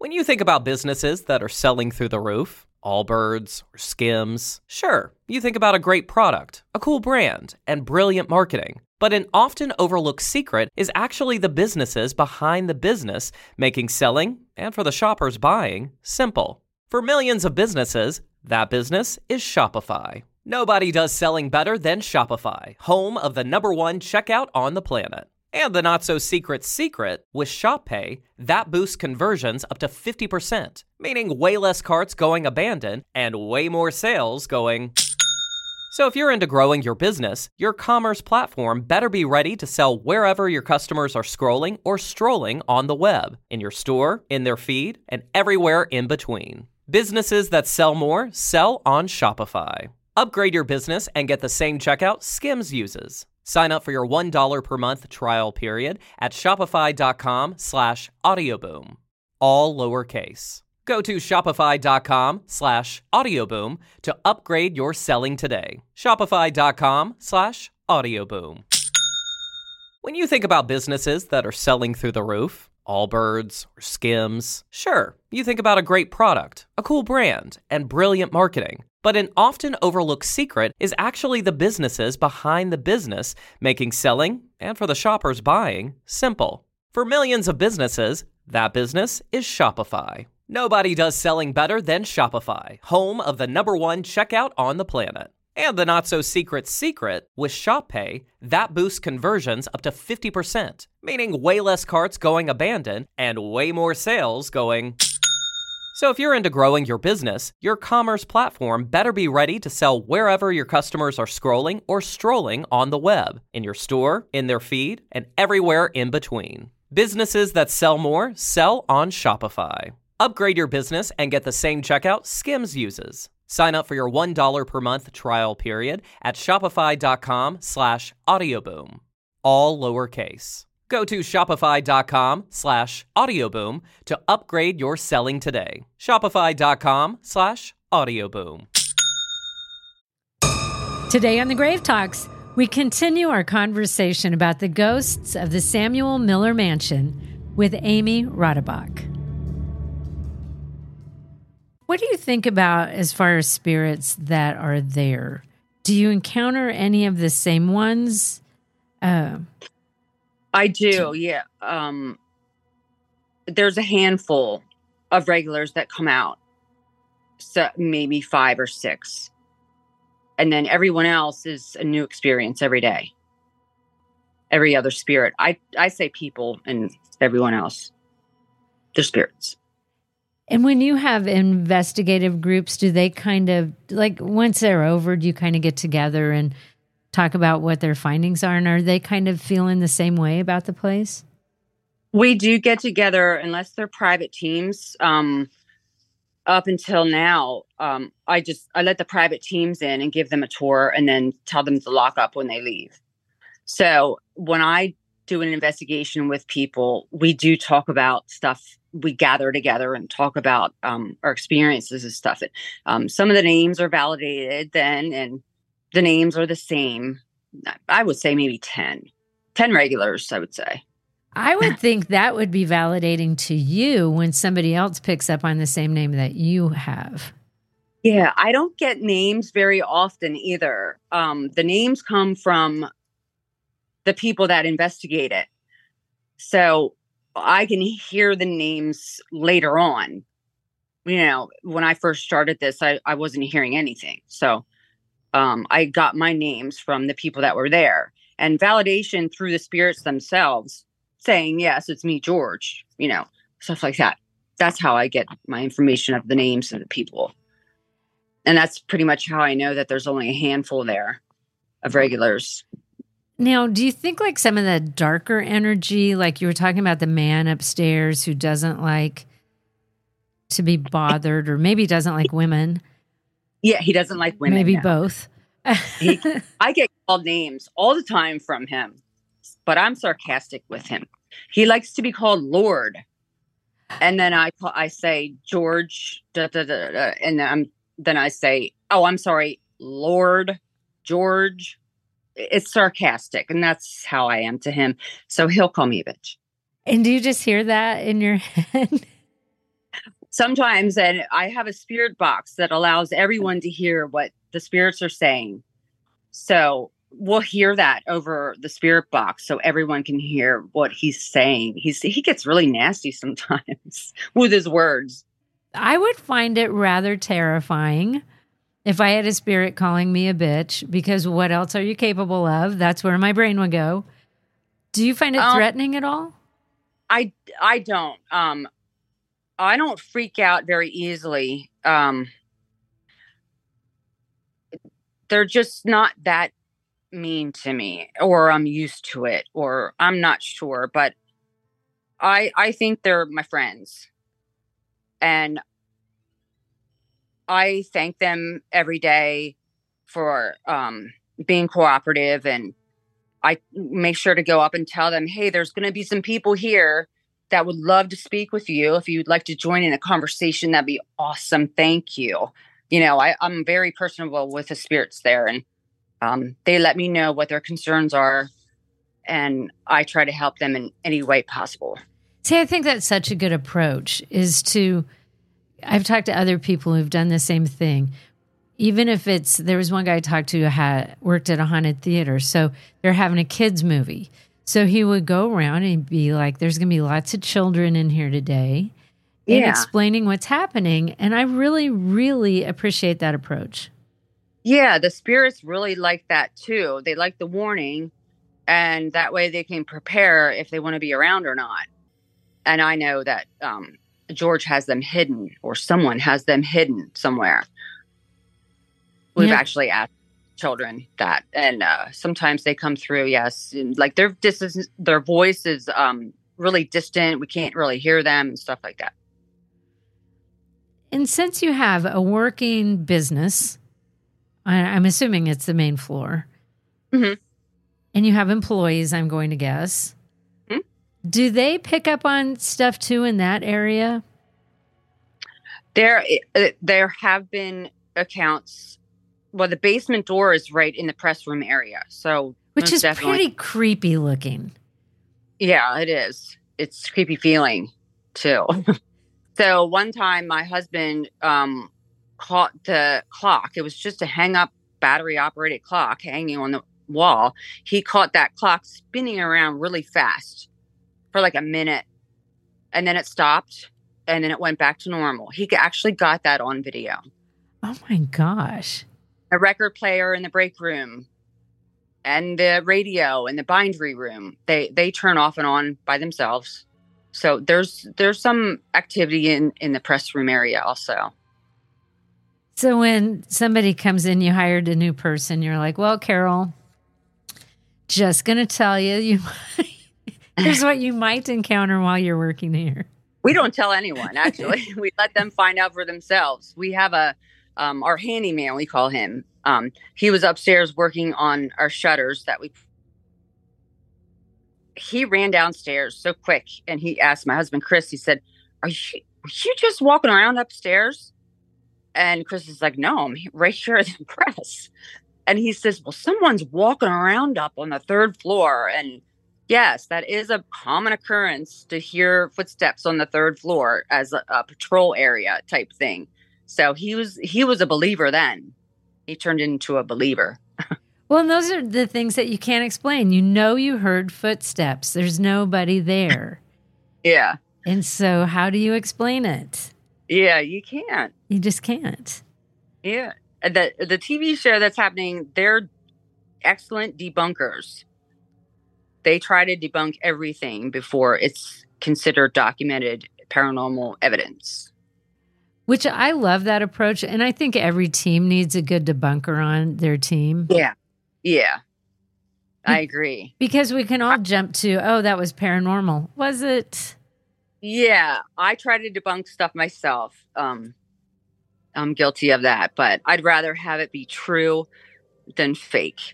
When you think about businesses that are selling through the roof, Allbirds or Skims, sure, you think about a great product, a cool brand, and brilliant marketing. But an often overlooked secret is actually the businesses behind the business, making selling, and for the shoppers buying, simple. For millions of businesses, that business is Shopify. Nobody does selling better than Shopify, home of the #1 checkout on the planet. And the not-so-secret secret, with Shop Pay, that boosts conversions up to 50%, meaning way less carts going abandoned and way more sales going... So if you're into growing your business, your commerce platform better be ready to sell wherever your customers are scrolling or strolling on the web, in your store, in their feed, and everywhere in between. Businesses that sell more sell on Shopify. Upgrade your business and get the same checkout Skims uses. Sign up for your $1 per month trial period at shopify.com/audioboom. All lowercase. Go to shopify.com/audioboom to upgrade your selling today. Shopify.com/audioboom. When you think about businesses that are selling through the roof, Allbirds or Skims, sure, you think about a great product, a cool brand, and brilliant marketing. But an often overlooked secret is actually the businesses behind the business, making selling, and for the shoppers buying, simple. For millions of businesses, that business is Shopify. Nobody does selling better than Shopify, home of the #1 checkout on the planet. And the not-so-secret secret, with Shop Pay, that boosts conversions up to 50%, meaning way less carts going abandoned and way more sales going... So if you're into growing your business, your commerce platform better be ready to sell wherever your customers are scrolling or strolling on the web, in your store, in their feed, and everywhere in between. Businesses that sell more sell on Shopify. Upgrade your business and get the same checkout Skims uses. Sign up for your $1 per month trial period at shopify.com/audioboom. All lowercase. Go to shopify.com/audioboom to upgrade your selling today. Shopify.com/audioboom. Today on the Grave Talks, we continue our conversation about the ghosts of the Samuel Miller Mansion with Amy Rodebuck. What do you think about as far as spirits that are there? Do you encounter any of the same ones? I do, yeah. There's a handful of regulars that come out, so maybe 5 or 6. And then everyone else is a new experience every day. Every other spirit. I say people and everyone else. They're spirits. And when you have investigative groups, do they kind of, like once they're over, do you kind of get together and talk about what their findings are? And are they kind of feeling the same way about the place? We do get together, unless they're private teams. Up until now, I let the private teams in and give them a tour and then tell them to lock up when they leave. So when I do an investigation with people, we do talk about stuff. We gather together and talk about our experiences and stuff. Some of the names are validated then, and the names are the same. I would say maybe 10 regulars, I would say. I would think that would be validating to you when somebody else picks up on the same name that you have. Yeah, I don't get names very often either. The names come from the people that investigate it. So I can hear the names later on. You know, when I first started this, I wasn't hearing anything. So I got my names from the people that were there, and validation through the spirits themselves saying, yes, it's me, George, you know, stuff like that. That's how I get my information of the names of the people. And that's pretty much how I know that there's only a handful there of regulars. Now, do you think like some of the darker energy, like you were talking about the man upstairs who doesn't like to be bothered, or maybe doesn't like women? Yeah, he doesn't like women. Maybe both. I get called names all the time from him, but I'm sarcastic with him. He likes to be called Lord. And then I say, George, and then I say, oh, I'm sorry, Lord, George. It's sarcastic, and that's how I am to him. So he'll call me a bitch. And do you just hear that in your head? sometimes, and I have a spirit box that allows everyone to hear what the spirits are saying. So we'll hear that over the spirit box so everyone can hear what he's saying. He gets really nasty sometimes with his words. I would find it rather terrifying if I had a spirit calling me a bitch, because what else are you capable of? That's where my brain would go. Do you find it threatening at all? I don't. I don't freak out very easily. They're just not that mean to me, or I'm used to it, or I'm not sure, but I think they're my friends. And I thank them every day for being cooperative, and I make sure to go up and tell them, hey, there's going to be some people here that would love to speak with you. If you'd like to join in a conversation, that'd be awesome. Thank you. You know, I'm very personable with the spirits there, and they let me know what their concerns are, and I try to help them in any way possible. See, I think that's such a good approach, I've talked to other people who've done the same thing. Even if there was one guy I talked to who worked at a haunted theater. So they're having a kids movie. So he would go around and be like, there's going to be lots of children in here today, and explaining what's happening. And I really, really appreciate that approach. Yeah, the spirits really like that too. They like the warning, and that way they can prepare if they want to be around or not. And I know that George has them hidden, or someone has them hidden somewhere. We've actually asked children that, and sometimes they come through. Yes, and like their voice is really distant. We can't really hear them and stuff like that. And since you have a working business, I'm assuming it's the main floor, mm-hmm. and you have employees, I'm going to guess. Mm-hmm. Do they pick up on stuff too in that area? There have been accounts. Well, the basement door is right in the press room area, so which is pretty creepy looking. Yeah, it is. It's creepy feeling too. So one time, my husband caught the clock. It was just a hang-up battery-operated clock hanging on the wall. He caught that clock spinning around really fast for like a minute, and then it stopped, and then it went back to normal. He actually got that on video. Oh my gosh. A record player in the break room and the radio in the bindery room, they turn off and on by themselves. So there's some activity in the press room area also. So when somebody comes in, you hired a new person, you're like, well, Carol, just going to tell you here's what you might encounter while you're working here. We don't tell anyone, actually. We let them find out for themselves. We have our handyman, we call him. He was upstairs working on our shutters he ran downstairs so quick, and he asked my husband, Chris, he said, are you just walking around upstairs? And Chris is like, no, I'm right here at the press. And he says, well, someone's walking around up on the third floor. And yes, that is a common occurrence to hear footsteps on the third floor as a patrol area type thing. So he was a believer then. He turned into a believer. Well, and those are the things that you can't explain. You heard footsteps. There's nobody there. Yeah. And so how do you explain it? Yeah, you can't. You just can't. Yeah. The TV show that's happening, they're excellent debunkers. They try to debunk everything before it's considered documented paranormal evidence. Which I love that approach. And I think every team needs a good debunker on their team. Yeah. Yeah. I agree. Because we can all jump to, oh, that was paranormal. Was it? Yeah. I try to debunk stuff myself. I'm guilty of that, but I'd rather have it be true than fake.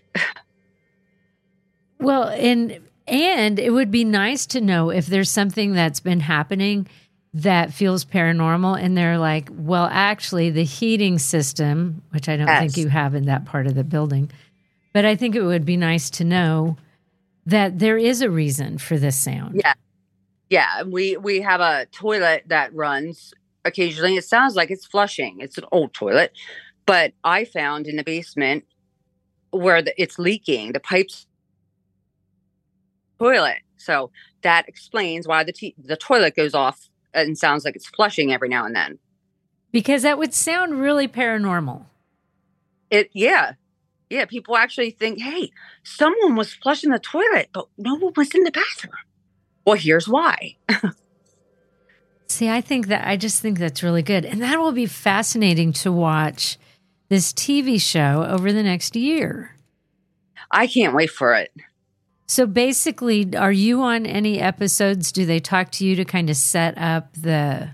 Well, and it would be nice to know if there's something that's been happening that feels paranormal, and they're like, well, actually, the heating system, which I don't think you have in that part of the building, but I think it would be nice to know that there is a reason for this sound. Yeah. Yeah. We have a toilet that runs occasionally. It sounds like it's flushing. It's an old toilet, but I found in the basement where it's leaking, the pipes toilet. So that explains why the toilet goes off and sounds like it's flushing every now and then. Because that would sound really paranormal. Yeah. People actually think, hey, someone was flushing the toilet, but no one was in the bathroom. Well, here's why. See, I just think that's really good. And that will be fascinating to watch this TV show over the next year. I can't wait for it. So basically, are you on any episodes? Do they talk to you to kind of set up the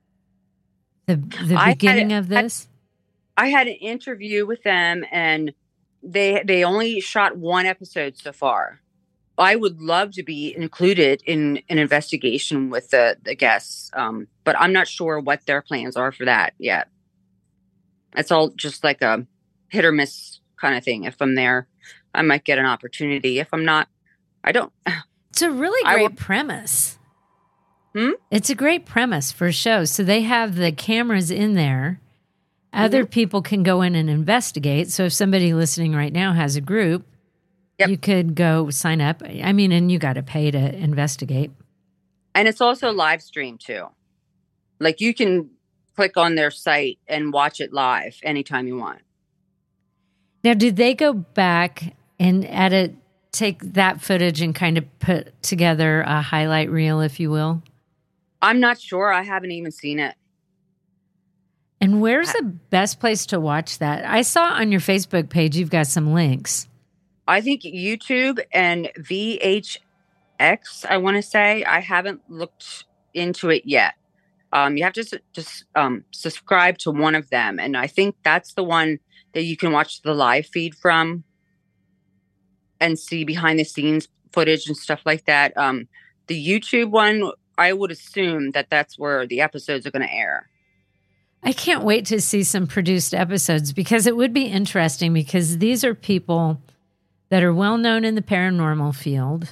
beginning of this? I had an interview with them, and they only shot one episode so far. I would love to be included in an investigation with the guests, but I'm not sure what their plans are for that yet. It's all just like a hit or miss kind of thing. If I'm there, I might get an opportunity. If I'm not, I don't. It's a really great premise. It's a great premise for a show. So they have the cameras in there. Other people can go in and investigate. So if somebody listening right now has a group, you could go sign up. I mean, and you got to pay to investigate. And it's also live stream too. Like you can click on their site and watch it live anytime you want. Now, did they go back and take that footage and kind of put together a highlight reel, if you will? I'm not sure. I haven't even seen it. And where's the best place to watch that? I saw on your Facebook page, you've got some links. I think YouTube and VHX, I want to say. I haven't looked into it yet. You have to just subscribe to one of them. And I think that's the one that you can watch the live feed from and see behind the scenes footage and stuff like that. The YouTube one, I would assume that that's where the episodes are going to air. I can't wait to see some produced episodes because it would be interesting because these are people that are well known in the paranormal field.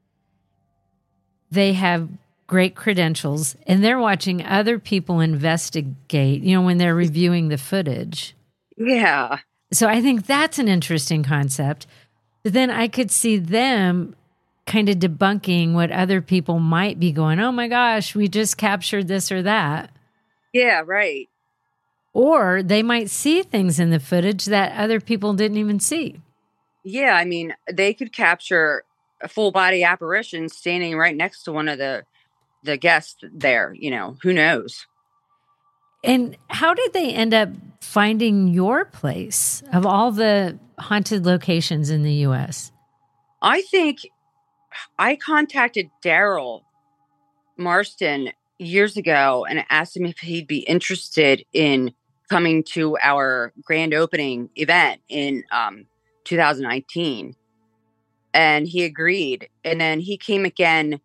They have great credentials and they're watching other people investigate, when they're reviewing the footage. Yeah. So I think that's an interesting concept. But then I could see them kind of debunking what other people might be going, oh my gosh, we just captured this or that. Yeah, right. Or they might see things in the footage that other people didn't even see. Yeah, I mean, they could capture a full body apparition standing right next to one of the guests there, who knows? And how did they end up finding your place of all the haunted locations in the U.S.? I think I contacted Daryl Marston years ago and asked him if he'd be interested in coming to our grand opening event in 2019. And he agreed. And then he came again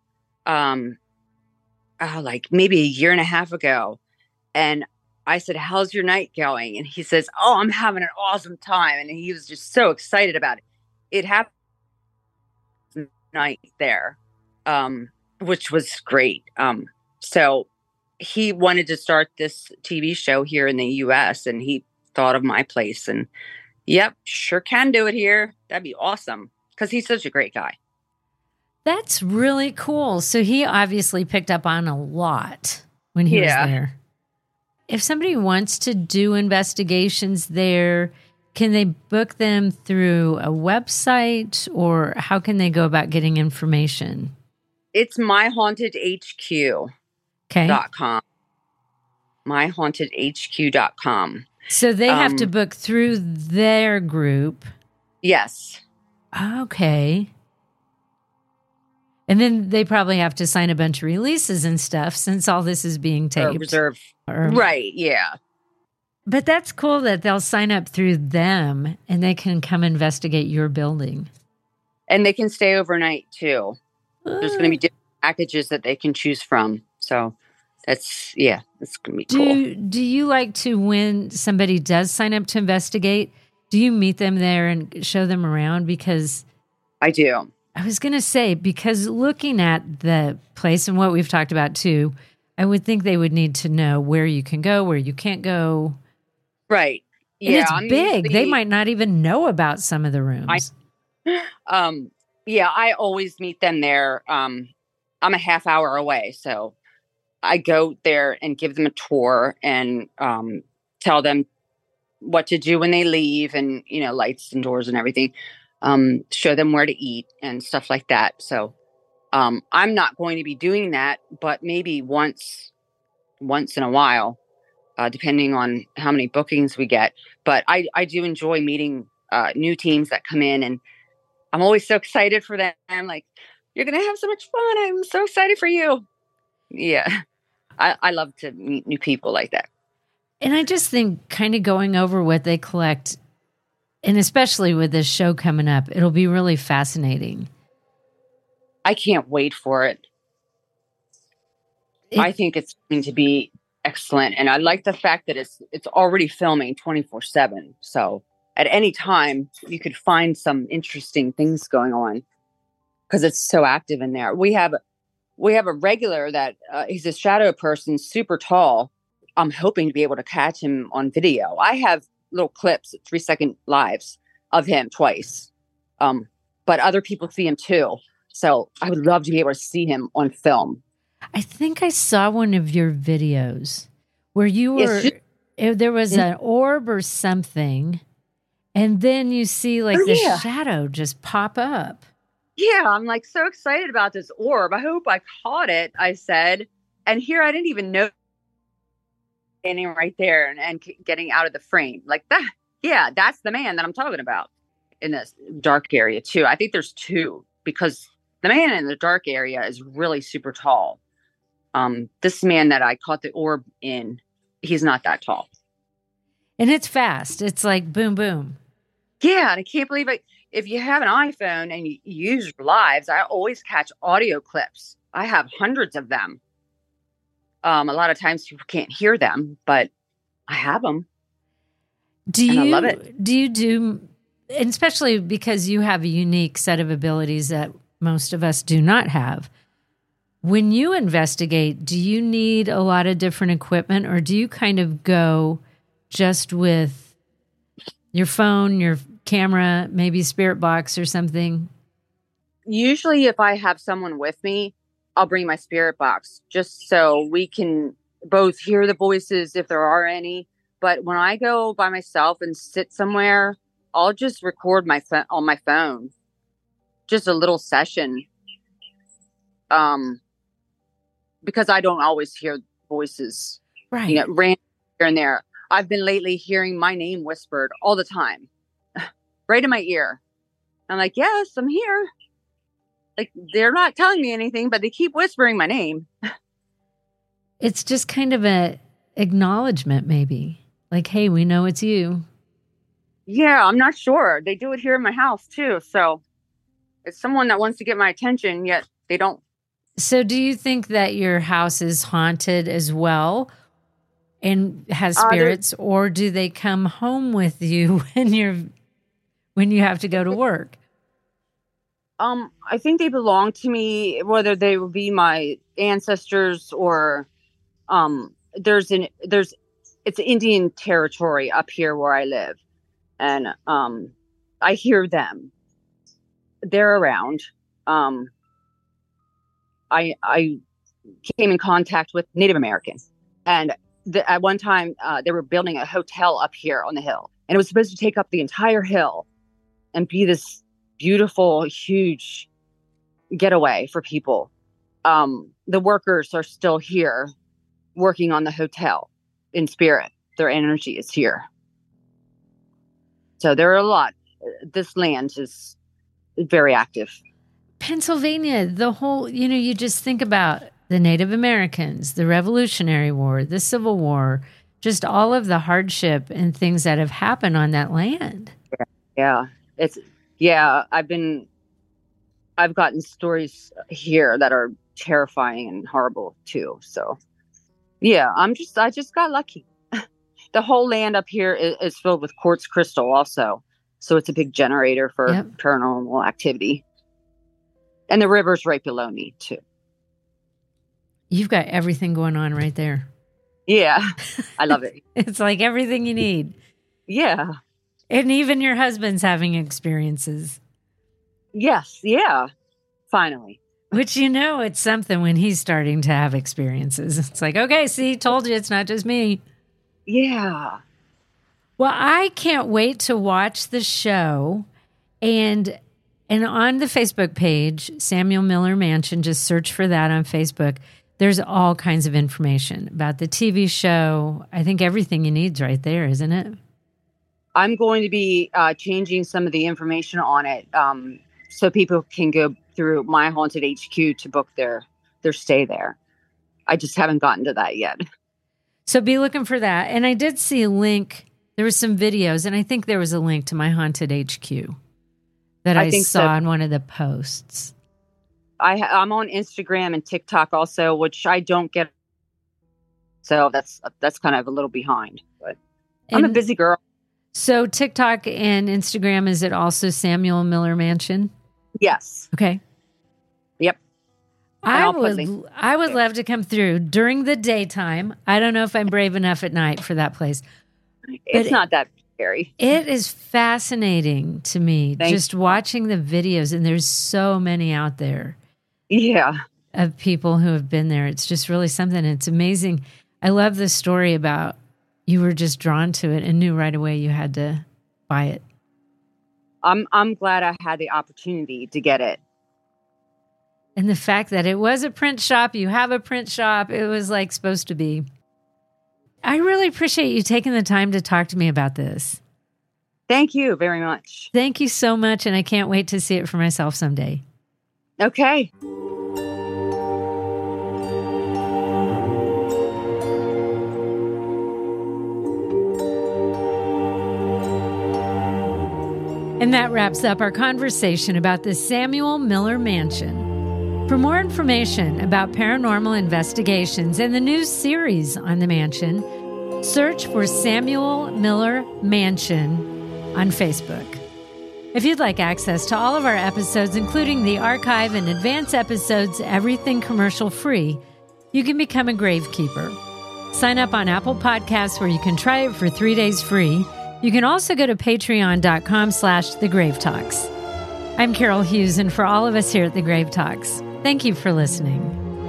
like maybe a year and a half ago. And I said, how's your night going? And he says, oh, I'm having an awesome time. And he was just so excited about it. It happened night there, which was great. So he wanted to start this TV show here in the US and he thought of my place and yep, sure can do it here. That'd be awesome. Because he's such a great guy. That's really cool. So he obviously picked up on a lot when he was there. If somebody wants to do investigations there, can they book them through a website or how can they go about getting information? It's myhauntedhq.com. Myhauntedhq.com. So they have to book through their group. Yes. Okay. And then they probably have to sign a bunch of releases and stuff since all this is being taped. Reserve. Right, yeah. But that's cool that they'll sign up through them and they can come investigate your building. And they can stay overnight too. There's going to be different packages that they can choose from. So that's going to be cool. Do you like to, when somebody does sign up to investigate, do you meet them there and show them around? Because I do. I was going to say, because looking at the place and what we've talked about too, I would think they would need to know where you can go, where you can't go. Right. And Yeah, it's big. They might not even know about some of the rooms. Yeah, I always meet them there. I'm a half hour away, so I go there and give them a tour and tell them what to do when they leave, and lights and doors and everything. Show them where to eat and stuff like that. So I'm not going to be doing that, but maybe once in a while, depending on how many bookings we get. But I do enjoy meeting new teams that come in, and I'm always so excited for them. I'm like, you're going to have so much fun. I'm so excited for you. Yeah. I love to meet new people like that. And I just think kind of going over what they collect, and especially with this show coming up, it'll be really fascinating. I can't wait for it. I think it's going to be excellent. And I like the fact that it's already filming 24/7. So at any time you could find some interesting things going on because it's so active in there. We have a regular that he's a shadow person, super tall. I'm hoping to be able to catch him on video. I have little clips, 3-second lives of him twice. But other people see him too. So I would love to be able to see him on film. I think I saw one of your videos where you were, there was an orb or something, and then you see the shadow just pop up. Yeah, I'm so excited about this orb. I hope I caught it, I said. And here I didn't even know standing right there and getting out of the frame like that. Yeah, that's the man that I'm talking about in this dark area too. I think there's two because the man in the dark area is really super tall. This man that I caught the orb in, he's not that tall. And it's fast. It's like boom, boom. Yeah, and I can't believe it. If you have an iPhone and you use Lives, I always catch audio clips. I have hundreds of them. A lot of times people can't hear them, but I have them. I love it. Do you do, and especially because you have a unique set of abilities that most of us do not have. When you investigate, do you need a lot of different equipment, or do you kind of go just with your phone, your camera, maybe spirit box or something? Usually if I have someone with me, I'll bring my spirit box just so we can both hear the voices if there are any. But when I go by myself and sit somewhere, I'll just record on my phone, just a little session. Because I don't always hear voices, right? Random here and there. I've been lately hearing my name whispered all the time, right in my ear. I'm like, yes, I'm here. They're not telling me anything, but they keep whispering my name. It's just kind of a acknowledgement, maybe. Like, hey, we know it's you. Yeah, I'm not sure. They do it here in my house too. So it's someone that wants to get my attention, yet they don't. So do you think that your house is haunted as well and has spirits, or do they come home with you when you have to go to work? I think they belong to me, whether they will be my ancestors or it's Indian territory up here where I live, and I hear them. They're around. I came in contact with Native Americans, and at one time they were building a hotel up here on the hill, and it was supposed to take up the entire hill and be this beautiful, huge getaway for people. The workers are still here working on the hotel in spirit. Their energy is here. So there are a lot. This land is very active. Pennsylvania, the whole, you just think about the Native Americans, the Revolutionary War, the Civil War, just all of the hardship and things that have happened on that land. Yeah. I've gotten stories here that are terrifying and horrible too. So yeah, I just got lucky. The whole land up here is filled with quartz crystal also. So it's a big generator for paranormal activity. And the river's right below me too. You've got everything going on right there. Yeah, I love it. It's like everything you need. Yeah. And even your husband's having experiences. Yes. Yeah. Finally. Which, it's something when he's starting to have experiences. It's like, okay, see, told you it's not just me. Yeah. Well, I can't wait to watch the show. And on the Facebook page, Samuel Miller Mansion, just search for that on Facebook. There's all kinds of information about the TV show. I think everything you need's right there, isn't it? I'm going to be changing some of the information on it so people can go through My Haunted HQ to book their stay there. I just haven't gotten to that yet. So be looking for that. And I did see a link. There was some videos, and I think there was a link to My Haunted HQ that I saw in one of the posts. I'm on Instagram and TikTok also, which I don't get. So that's kind of a little behind, but I'm a busy girl. So TikTok and Instagram, is it also Samuel Miller Mansion? Yes. Okay. Yep. I would love to come through during the daytime. I don't know if I'm brave enough at night for that place. It's not that scary. It is fascinating to me just watching the videos, and there's so many out there. Yeah. Of people who have been there. It's just really something. It's amazing. I love the story about you were just drawn to it and knew right away you had to buy it. I'm glad I had the opportunity to get it. And the fact that it was a print shop, you have a print shop, it was like supposed to be. I really appreciate you taking the time to talk to me about this. Thank you very much. Thank you so much. And I can't wait to see it for myself someday. Okay. And that wraps up our conversation about the Samuel Miller Mansion. For more information about paranormal investigations and the new series on the mansion, search for Samuel Miller Mansion on Facebook. If you'd like access to all of our episodes, including the archive and advance episodes, everything commercial free, you can become a gravekeeper. Sign up on Apple Podcasts where you can try it for 3 days free. You can also go to patreon.com/thegravetalks. I'm Carol Hughes, and for all of us here at The Grave Talks, thank you for listening.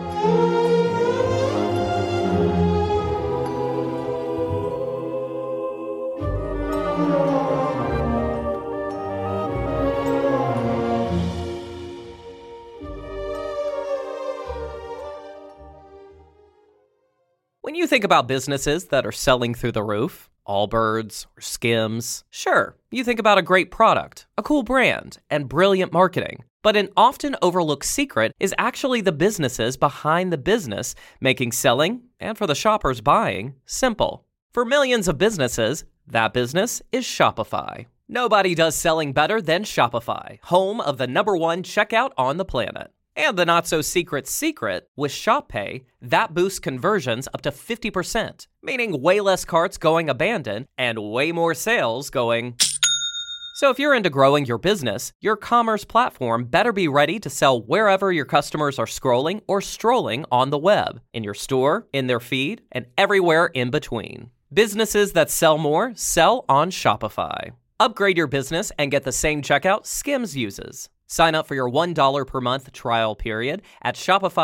When you think about businesses that are selling through the roof, Allbirds or Skims, sure, you think about a great product, a cool brand, and brilliant marketing. But an often overlooked secret is actually the businesses behind the business, making selling, and for the shoppers buying, simple. For millions of businesses, that business is Shopify. Nobody does selling better than Shopify, home of the #1 checkout on the planet. And the not-so-secret secret, with Shop Pay, that boosts conversions up to 50%, meaning way less carts going abandoned and way more sales going. So if you're into growing your business, your commerce platform better be ready to sell wherever your customers are scrolling or strolling on the web, in your store, in their feed, and everywhere in between. Businesses that sell more sell on Shopify. Upgrade your business and get the same checkout Skims uses. Sign up for your $1 per month trial period at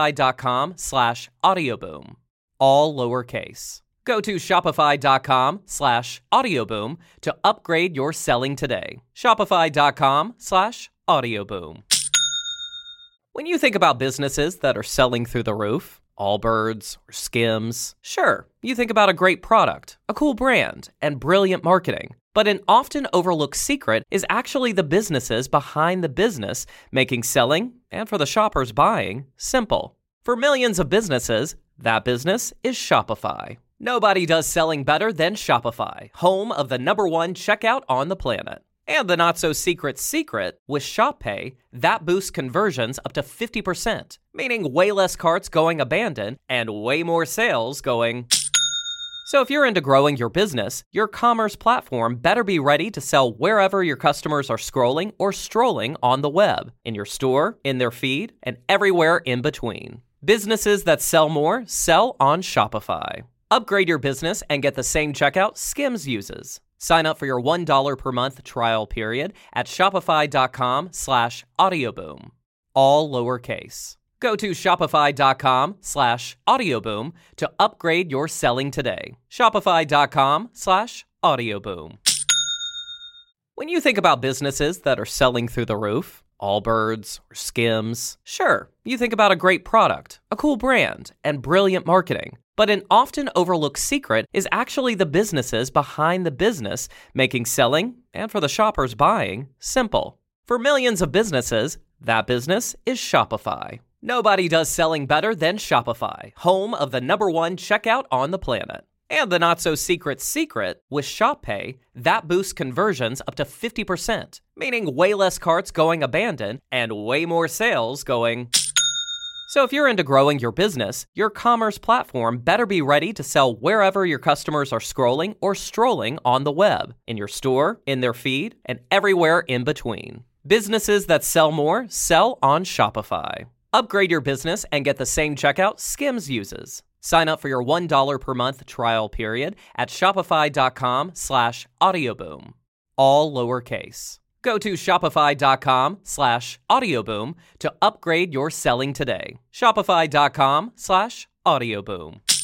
shopify.com/audioboom. All lowercase. Go to shopify.com/audioboom to upgrade your selling today. Shopify.com/audioboom. When you think about businesses that are selling through the roof, Allbirds or Skims, sure, you think about a great product, a cool brand, and brilliant marketing. But an often overlooked secret is actually the businesses behind the business, making selling, and for the shoppers buying, simple. For millions of businesses, that business is Shopify. Nobody does selling better than Shopify, home of the #1 checkout on the planet. And the not-so-secret secret, with Shop Pay, that boosts conversions up to 50%, meaning way less carts going abandoned and way more sales going. So if you're into growing your business, your commerce platform better be ready to sell wherever your customers are scrolling or strolling on the web, in your store, in their feed, and everywhere in between. Businesses that sell more sell on Shopify. Upgrade your business and get the same checkout Skims uses. Sign up for your $1 per month trial period at shopify.com/audioboom. All lowercase. Go to shopify.com/audioboom to upgrade your selling today. Shopify.com/audioboom. When you think about businesses that are selling through the roof, Allbirds or Skims, sure, you think about a great product, a cool brand, and brilliant marketing. But an often overlooked secret is actually the businesses behind the business, making selling, and for the shoppers buying, simple. For millions of businesses, that business is Shopify. Nobody does selling better than Shopify, home of the #1 checkout on the planet. And the not-so-secret secret, with Shop Pay, that boosts conversions up to 50%, meaning way less carts going abandoned and way more sales going. So if you're into growing your business, your commerce platform better be ready to sell wherever your customers are scrolling or strolling on the web, in your store, in their feed, and everywhere in between. Businesses that sell more sell on Shopify. Upgrade your business and get the same checkout Skims uses. Sign up for your $1 per month trial period at shopify.com/audioboom. All lowercase. Go to shopify.com/audioboom to upgrade your selling today. Shopify.com/audioboom.